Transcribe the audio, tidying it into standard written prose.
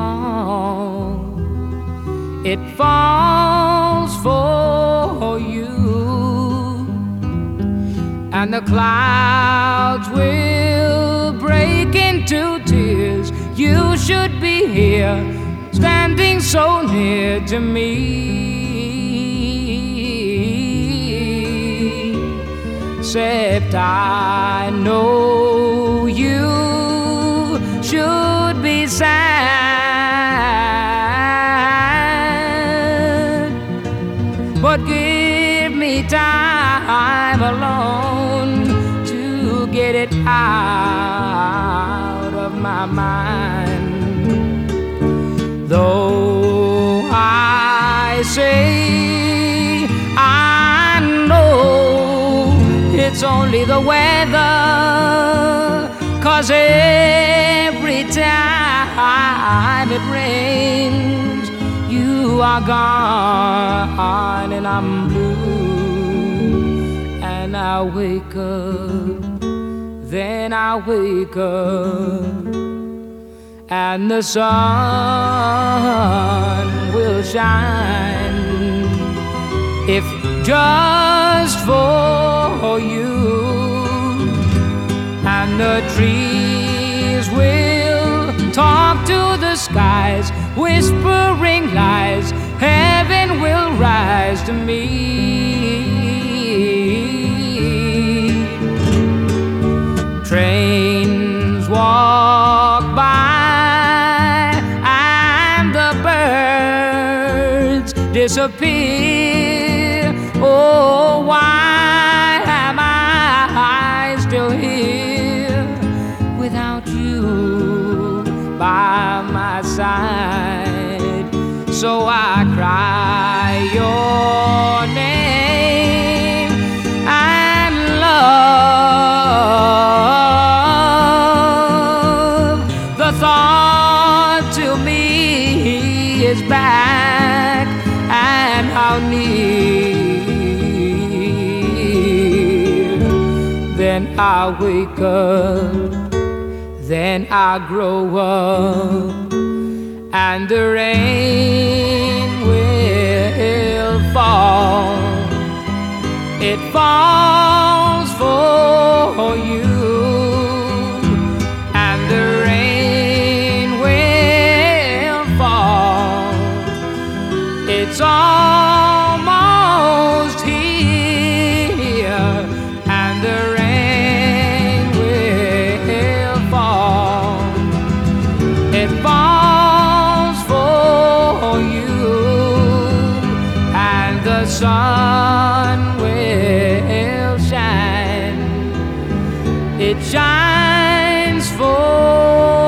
fall. It falls for you, and the clouds will break into tears. You should be here, standing so near to me. Except I know you should be sad, but give me time alone to get it out of my mind. Though I say I know it's only the weather, 'cause every time it rains you are gone and I'm blue. And I wake up, then I wake up, and the sun will shine, if just for you. And the trees will talk to the skies, whispering lies. Heaven will rise to me. Trains walk by and the birds disappear. Oh, why am I still here without you by my side? So I cry your name and love. The thought to me is back, and how near. Then I wake up, then I grow up, and the rain will fall. It falls for you, and the rain will fall. It's almost here, and the rain will fall. It falls for you, and the sun will shine. It shines for